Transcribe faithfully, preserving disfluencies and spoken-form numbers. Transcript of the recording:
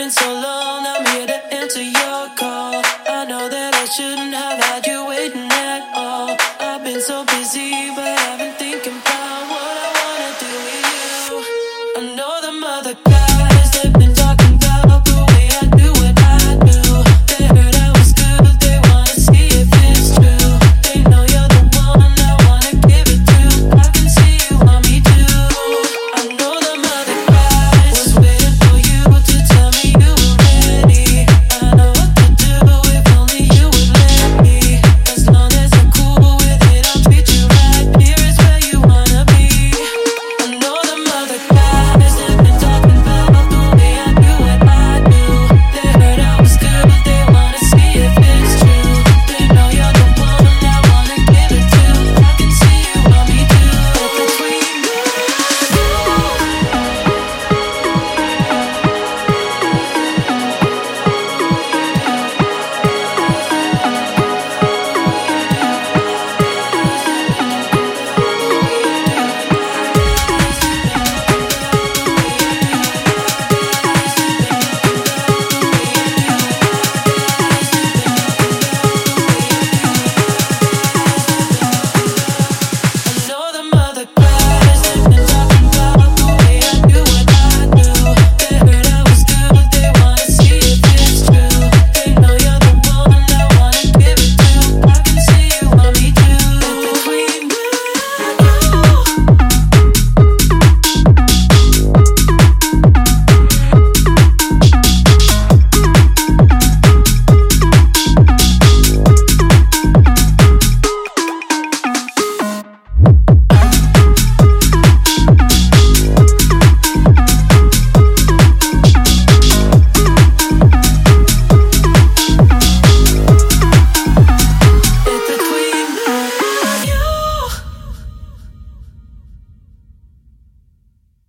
been so long, I'm here to answer your call. I know that I shouldn't have had you waiting at all. I've been so busy